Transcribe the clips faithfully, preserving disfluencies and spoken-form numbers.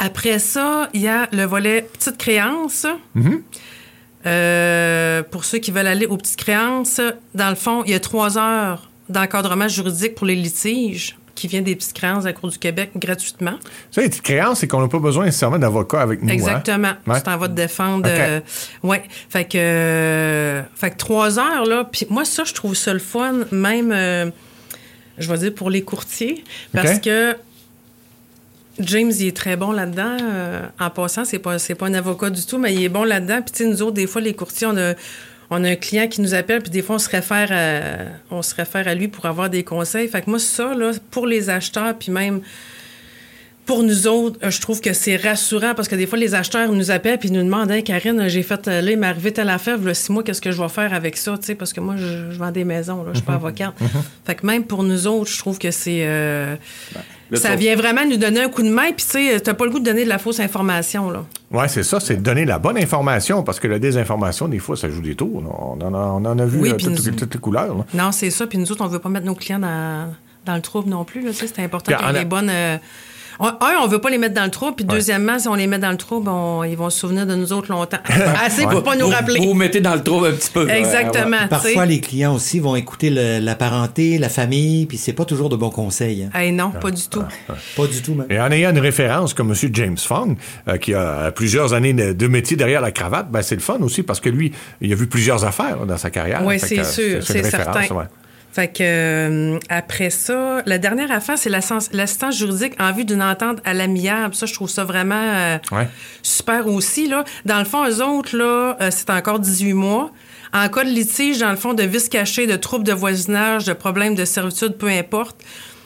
Après ça, il y a le volet petites créances. Mm-hmm. Euh, pour ceux qui veulent aller aux petites créances, dans le fond, il y a trois heures d'encadrement juridique pour les litiges qui vient des petites créances à la Cour du Québec gratuitement. Ça, les petites créances, c'est qu'on n'a pas besoin nécessairement d'avocat avec nous. Exactement. Hein? Ouais. Tu t'en vas te défendre. Okay. Euh, oui. Fait que, euh, fait que trois heures, là. Puis moi, ça, je trouve ça le fun, même, euh, je vais dire, pour les courtiers. Parce okay. que James, il est très bon là-dedans. Euh, en passant, c'est pas, c'est pas un avocat du tout, mais il est bon là-dedans. Puis, tu sais, nous autres, des fois, les courtiers, on a. On a un client qui nous appelle, puis des fois, on se réfère à, on se réfère à lui pour avoir des conseils. Fait que moi, ça, là, pour les acheteurs, puis même pour nous autres, je trouve que c'est rassurant parce que des fois, les acheteurs nous appellent puis nous demandent hey, « Karine, j'ai fait, là, il m'est arrivé telle affaire, là, six mois, qu'est-ce que je vais faire avec ça? » Tu sais, parce que moi, je, je vends des maisons, là, je suis pas avocate. Mm-hmm. Fait que même pour nous autres, je trouve que c'est... Euh, ben, ça vient vraiment nous donner un coup de main, puis tu sais, t'as pas le goût de donner de la fausse information, là. Oui, c'est ça, c'est de donner la bonne information, parce que la désinformation, des fois, ça joue des tours. On en a, on en a vu oui, euh, toutes, nous... toutes les couleurs. Là. Non, c'est ça, puis nous autres, on veut pas mettre nos clients dans, dans le trouble non plus, là, tu sais, c'est important qu'il y ait des bonnes... Euh, Un, on veut pas les mettre dans le trouble, puis ouais. deuxièmement, si on les met dans le trouble, on, ils vont se souvenir de nous autres longtemps. Assez pour ouais. pas nous rappeler. Vous vous mettez dans le trouble un petit peu. Exactement. Ouais, ouais. Parfois, les clients aussi vont écouter le, la parenté, la famille, puis c'est pas toujours de bons conseils. Hein. Hey, non, ah, pas du tout. Ah, ah. Pas du tout, même. Et en ayant une référence comme M. James Fong, euh, qui a plusieurs années de, de métier derrière la cravate, ben, c'est le fun aussi, parce que lui, il a vu plusieurs affaires là, dans sa carrière. Oui, c'est que, sûr, c'est, c'est certain. Ouais. Fait que euh, après ça, la dernière affaire, c'est l'assistance juridique en vue d'une entente à l'amiable. Ça, je trouve ça vraiment euh, ouais. super aussi. Là. Dans le fond, eux autres, là, euh, c'est encore dix-huit mois. En cas de litige, dans le fond, de vices cachés, de troubles de voisinage, de problèmes de servitude, peu importe,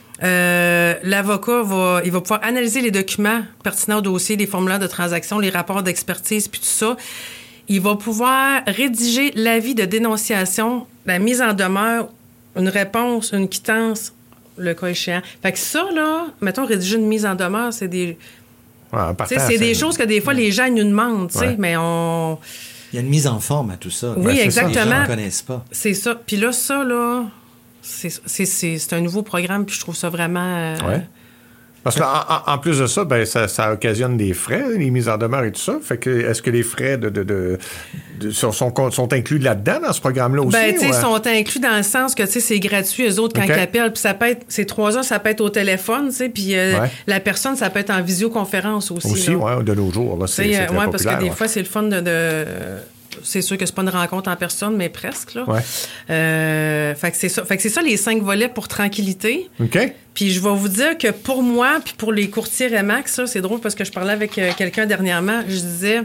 euh, l'avocat va, il va pouvoir analyser les documents pertinents au dossier, les formulaires de transaction, les rapports d'expertise, puis tout ça. Il va pouvoir rédiger l'avis de dénonciation, la mise en demeure, une réponse, une quittance, le cas échéant. Fait que ça, là, mettons, rédiger une mise en demeure, c'est des... Ouais, partant, c'est, c'est des choses que des fois, les gens nous demandent, tu sais, ouais. mais on... Il y a une mise en forme à tout ça. Oui, ben, exactement. Ça, les gens ne connaissent pas. C'est ça. Puis là, ça, là, c'est, c'est, c'est, c'est un nouveau programme, puis je trouve ça vraiment... Euh, ouais. Parce qu'en en plus de ça, ben, ça, ça occasionne des frais, les mises en demeure et tout ça. Fait que, est-ce que les frais de, de, de, de, sont, sont inclus là-dedans, dans ce programme-là aussi? Ben, tu sais, ils ouais? sont inclus dans le sens que, tu sais, c'est gratuit, eux autres, quand okay. ils appellent. Puis ça peut être, ces trois heures, ça peut être au téléphone, tu sais, puis euh, ouais. la personne, ça peut être en visioconférence aussi. Aussi, oui, de nos jours, là, c'est, c'est très ouais, populaire. Parce que des ouais. fois, c'est le fun de... de c'est sûr que c'est pas une rencontre en personne, mais presque, là. Ouais. Euh, fait que c'est ça. Fait que c'est ça, les cinq volets pour tranquillité. OK. Puis je vais vous dire que pour moi, puis pour les courtiers Remax, ça, c'est drôle parce que je parlais avec euh, quelqu'un dernièrement, je disais,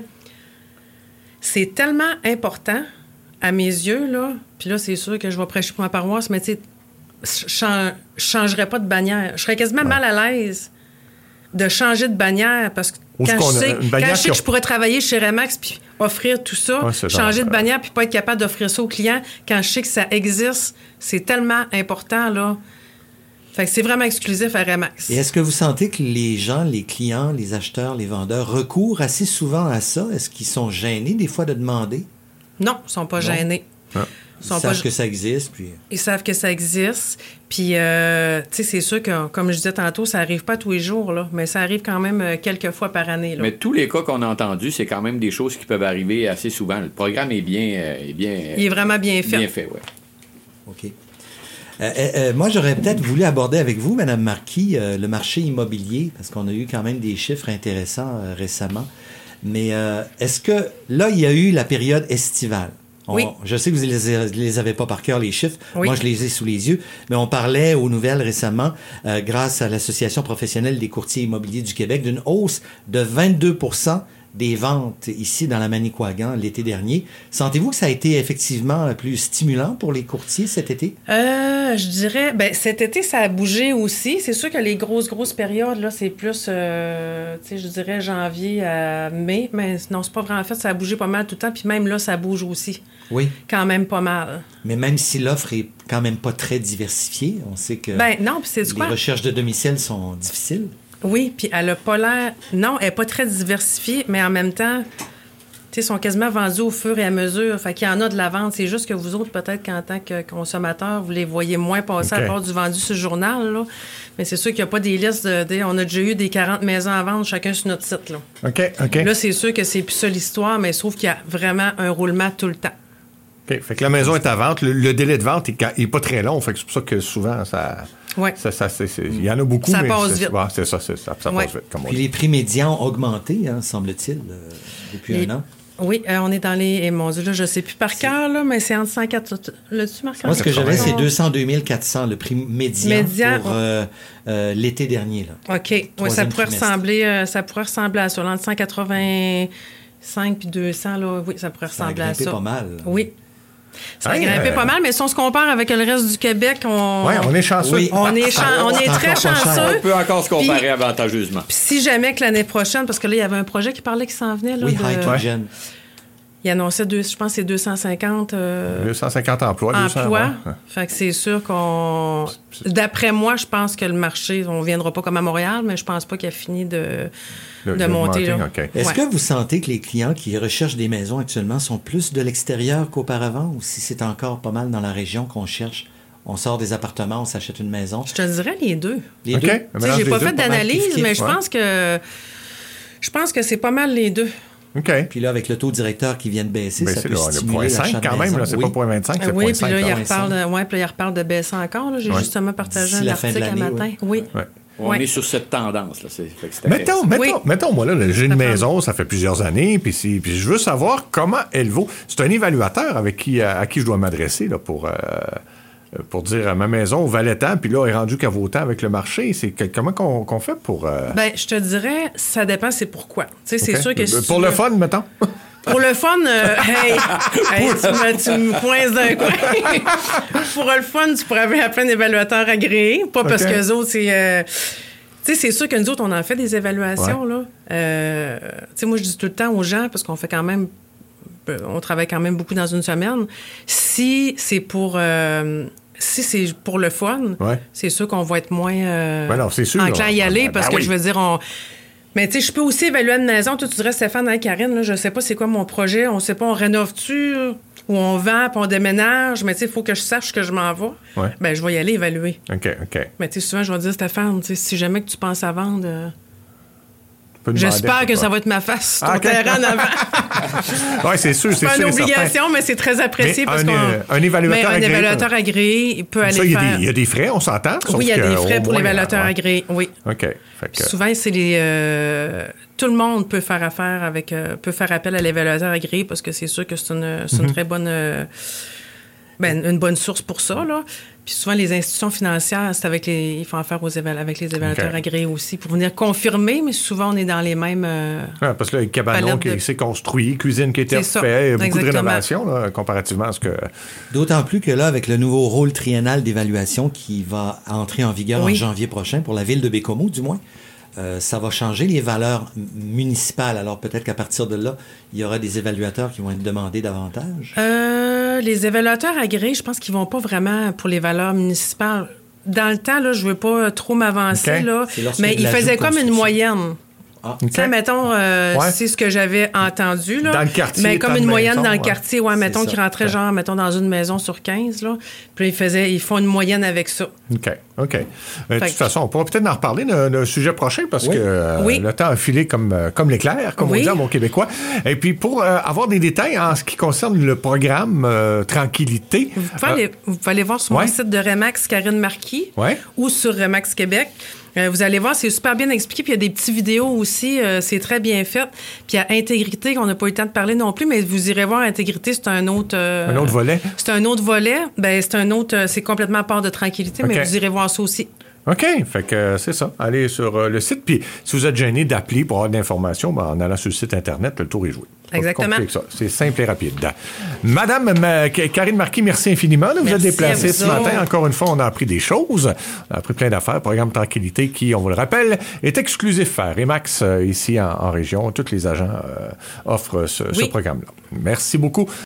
c'est tellement important à mes yeux, là, puis là, c'est sûr que je vais prêcher pour ma paroisse, mais tu sais, je changerais pas de bannière. Je serais quasiment ouais. mal à l'aise de changer de bannière parce que quand je sais, quand je sais que je pourrais travailler chez Remax puis offrir tout ça, ouais, changer de bannière puis pas être capable d'offrir ça aux clients, quand je sais que ça existe, c'est tellement important, là. Fait que c'est vraiment exclusif à Remax. Et est-ce que vous sentez que les gens, les clients, les acheteurs, les vendeurs recourent assez souvent à ça? Est-ce qu'ils sont gênés des fois de demander? Non, ils sont pas non. gênés. Ah. Ils savent pas... que ça existe. Puis... Ils savent que ça existe. Puis, euh, tu sais, c'est sûr que, comme je disais tantôt, ça arrive pas tous les jours, là, mais ça arrive quand même euh, quelques fois par année. Là. Mais tous les cas qu'on a entendus, c'est quand même des choses qui peuvent arriver assez souvent. Le programme est bien... Euh, est bien Il est vraiment bien fait. Bien fait, oui. OK. Euh, euh, moi, j'aurais peut-être voulu aborder avec vous, Mme Marquis, euh, le marché immobilier, parce qu'on a eu quand même des chiffres intéressants euh, récemment. Mais euh, est-ce que... Là, il y a eu la période estivale. On, oui. Je sais que vous ne les, les avez pas par cœur, les chiffres. Oui. Moi, je les ai sous les yeux. Mais on parlait aux nouvelles récemment, euh, grâce à l'Association professionnelle des courtiers immobiliers du Québec, d'une hausse de vingt-deux pour cent des ventes ici dans la Manicouagan l'été dernier. Sentez-vous que ça a été effectivement plus stimulant pour les courtiers cet été? Euh, je dirais, ben cet été, ça a bougé aussi. C'est sûr que les grosses, grosses périodes, là, c'est plus, euh, tu sais, je dirais janvier à mai, mais non, c'est pas vrai. En fait, ça a bougé pas mal tout le temps, puis même là, ça bouge aussi. Oui. Quand même pas mal. Mais même si l'offre est quand même pas très diversifiée, on sait que ben, non, puis c'est les quoi? recherches de domicile sont difficiles. Oui, puis elle a pas l'air... Non, elle n'est pas très diversifiée, mais en même temps, tu sais, sont quasiment vendus au fur et à mesure. Fait qu'il y en a de la vente. C'est juste que vous autres, peut-être qu'en tant que consommateur, vous les voyez moins passer okay. à part du vendu sur le journal, là. Mais c'est sûr qu'il n'y a pas des listes. De, de, on a déjà eu des quarante maisons à vendre, chacun sur notre site. Là, OK, OK. là c'est sûr que c'est plus ça l'histoire, mais sauf qu'il y a vraiment un roulement tout le temps. OK. Fait que la maison est à vente. Le, le délai de vente n'est pas très long. Fait que c'est pour ça que souvent, ça... Ouais. Ça, ça, c'est, c'est, il y en a beaucoup, ça mais passe c'est, vite. Ouais, c'est ça, c'est, ça, ça ouais. passe vite. Comme on Puis dit. les prix médians ont augmenté, hein, semble-t-il, euh, depuis Les... un an. Oui, euh, on est dans les... Et mon Dieu, là, je ne sais plus par cœur, là, mais c'est entre cent quatre... L'as-tu marqué? Moi, ce que j'avais, c'est deux cent deux mille quatre cents, le prix médian, Médian, pour euh, euh, l'été dernier. Là. OK. Oui, ça pourrait, trimestre. ressembler, euh, ça pourrait ressembler à ça. Entre cent quatre-vingt-cinq puis deux cents, là, oui, ça pourrait Ça a ressembler à grimpé ça. pas mal. Oui. Ça a Hey, grimpé euh... pas mal, mais si on se compare avec le reste du Québec, on... Oui, on est chanceux. Oui. On est, chan... on est très chanceux. On peut encore se comparer Puis, avantageusement. Puis si jamais que l'année prochaine, parce que là, il y avait un projet qui parlait qui s'en venait. Là, Oui, de... Hydrogen. Il annonçait, deux, je pense que c'est deux cent cinquante euh, deux cent cinquante emplois. deux cents, emplois. ouais. Fait que c'est sûr qu'on... D'après moi, je pense que le marché, on ne viendra pas comme à Montréal, mais je pense pas qu'il a fini de, de, de, de monter. Là. Okay. Est-ce ouais. que vous sentez que les clients qui recherchent des maisons actuellement sont plus de l'extérieur qu'auparavant, ou si c'est encore pas mal dans la région qu'on cherche? On sort des appartements, on s'achète une maison. Je te dirais les deux. Les OK. deux. Tu sais, j'ai pas fait d'analyse, kiff-kiff, mais je ouais. pense que je pense que c'est pas mal les deux. OK. Puis là, avec le taux directeur qui vient de baisser, Ben, ça c'est peut là, le stimuler point l'achat cinq de quand même, maison. là, c'est Oui. pas point vingt-cinq, c'est Oui, point puis cinq. là, il là. reparle de, ouais, puis là, il reparle de baisser encore. Là. J'ai Ouais. justement partagé D'ici un la fin de article un l'année, matin. oui. Oui. Ouais. On Ouais. est sur cette tendance. Là. C'est, fait que c'est Mettons, intéressant. mettons, Oui. mettons, moi, là, j'ai une Ça maison, ça fait plusieurs années, puis, si, puis je veux savoir comment elle vaut. C'est un évaluateur avec qui, à, à qui je dois m'adresser là, pour, euh, pour dire à ma maison valait tant, puis là, elle est rendue qu'elle vaut tant avec le marché. C'est que, comment qu'on, qu'on fait pour... Euh... Ben, je te dirais, ça dépend, c'est pourquoi. Tu sais, c'est OK. sûr que si Pour tu le veux- fun, mettons. Pour le fun, euh, hey, hey, tu, me, tu me coinces d'un coin. Pour le fun, tu pourrais avoir plein d'évaluateurs agréés. Pas parce OK. que les autres, c'est. Euh, tu sais, c'est sûr que nous autres, on en fait des évaluations, Ouais. là. Euh, tu sais, moi, je dis tout le temps aux gens, parce qu'on fait quand même. On travaille quand même beaucoup dans une semaine. Si c'est pour. Euh, si c'est pour le fun, Ouais. c'est sûr qu'on va être moins euh, Ben non, c'est sûr, enclin à y là. aller, Ben parce que oui. je veux dire, on. Mais tu sais, je peux aussi évaluer une maison. Toi, tu dirais, Stéphane, hein, Karine, là, je sais pas c'est quoi mon projet. On sait pas, on rénove-tu ou on vend puis on déménage. Mais tu sais, il faut que je sache que je m'en vais. Ouais. Ben, je vais y aller évaluer. OK, OK. Mais tu sais, souvent, je vais dire, Stéphane, tu sais, si jamais que tu penses à vendre, euh, Tu peux demander, j'espère je sais que pas. ça va être ma face sur Ah, ton OK. terrain en avant. Oui, c'est sûr, c'est C'est pas sûr. une et certain. obligation, mais c'est très apprécié Mais parce un, qu'on. euh, un évaluateur mais un agréé, évaluateur agréé, il peut aller Ça, il y, a faire. des- il y a des frais, on s'entend. sauf Oui, il y a que, des au frais pour moins, l'évaluateur ouais. agréé, oui. OK. Fait Puis que, souvent, c'est les. euh, tout le monde peut faire affaire avec. euh, peut faire appel à l'évaluateur agréé parce que c'est sûr que c'est une, c'est une Mm-hmm. très bonne. euh, ben, une bonne source pour ça, là. Puis souvent, les institutions financières, c'est avec les. Ils font affaire aux éval- avec les évaluateurs OK. agréés aussi pour venir confirmer, mais souvent, on est dans les mêmes. euh, ouais, parce que là, le cabanon palette qui de- s'est construit, cuisine qui a été C'est ça, refaite, beaucoup de exactement. rénovations, là, comparativement à ce que. D'autant plus que là, avec le nouveau rôle triennal d'évaluation qui va entrer en vigueur Oui. en janvier prochain, pour la ville de Bécomo du moins, euh, ça va changer les valeurs m- municipales. Alors peut-être qu'à partir de là, il y aura des évaluateurs qui vont être demandés davantage. Euh, les évaluateurs agréés, je pense qu'ils vont pas vraiment pour les valeurs municipales. Dans le temps, là, je veux pas trop m'avancer, OK. là, C'est lorsqu'il y a mais de ils l'ajout faisaient de comme une construction. moyenne. Ah, OK. Tu sais, mettons, euh, Ouais. c'est ce que j'avais entendu, là. Dans le quartier, Mais comme tant une de moyenne maisons, dans le ouais. quartier, ouais, C'est mettons, ça. qui rentrait, genre, mettons, dans une maison sur quinze, là. Puis ils faisaient, ils font une moyenne avec ça. OK, OK. Euh, de Fait toute que- façon, on pourra peut-être en reparler d'un d'un sujet prochain parce Oui. que euh, Oui. le temps a filé comme, euh, comme l'éclair, comme Oui. on dit en bon québécois. Et puis, pour euh, avoir des détails en ce qui concerne le programme euh, Tranquillité. Vous pouvez, euh, aller, vous pouvez aller voir sur ouais. mon site de Remax, Karine Marquis, Ouais. ou sur Remax Québec. Euh, vous allez voir, c'est super bien expliqué. Puis il y a des petites vidéos aussi. euh, c'est très bien fait. Puis il y a Intégrité, qu'on n'a pas eu le temps de parler non plus, mais vous irez voir Intégrité, c'est un autre... euh, Un autre volet. C'est un autre volet. Ben, c'est un autre... euh, c'est complètement à part de Tranquillité, OK. mais vous irez voir ça aussi. OK, fait que euh, c'est ça. Allez sur euh, le site. Puis, si vous êtes gêné d'appeler pour avoir de l'information, ben, en allant sur le site Internet, le tour est joué. Pas plus Exactement. compliqué que ça. C'est simple et rapide. Madame ma- Karine Marquis, merci infiniment de vous Merci êtes déplacée à vous ce matin. autres. Encore une fois, on a appris des choses. On a appris plein d'affaires. Programme Tranquillité qui, on vous le rappelle, est exclusif à Remax euh, ici en, en région. Tous les agents euh, offrent ce, ce Oui. programme-là. Merci beaucoup.